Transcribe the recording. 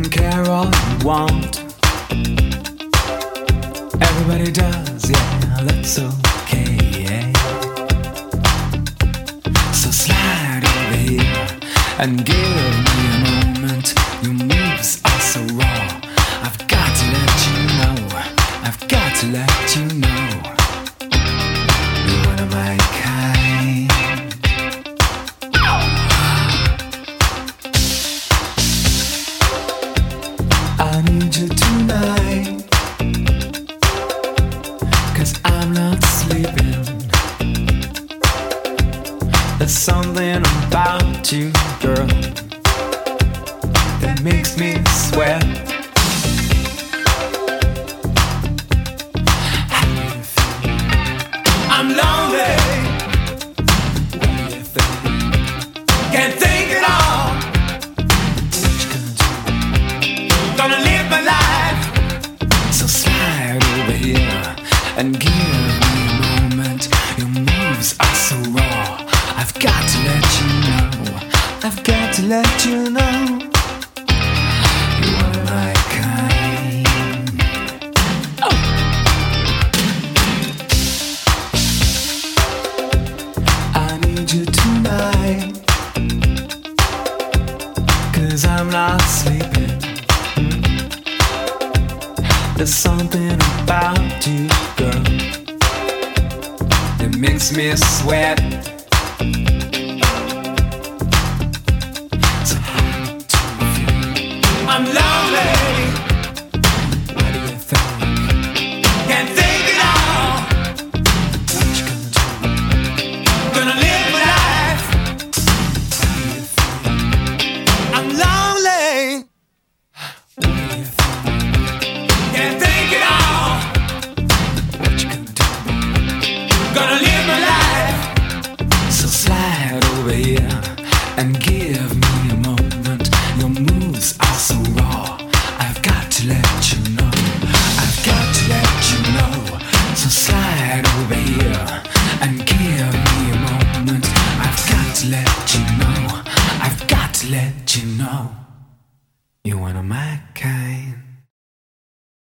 care all you want. Everybody does, yeah, that's okay. So slide over here and give me a moment. Your moves are so raw. I've got to let you know. I've got to let you know. You're one of my kind. I need you tonight, 'cause I'm not sleeping. There's something about you, girl, that makes me sweat. How do you feel? I'm lonely. What do you think? Can't think at all. What you gonna do? Gonna live my life. So slide over here and give me a moment. Your moves are so raw. I've got to let you know. I've got to let you know. You're one of my kind. Oh. I need you tonight, 'cause I'm not sleeping. There's something about you, girl, that makes me sweat. So how do you feel? I'm lonely. What do you think? Can't think at all. What you gonna do? Gonna live my life. How do you feel? I'm lonely. What do you think? Can't think at all. What you gonna do? Gonna live my life. So slide over here and give me a moment. Your moves are so raw. I've got to let you know. I've got to let you know. So slide over here and give me a moment. I've got to let you know. I've got to let you know. You're one of my kind.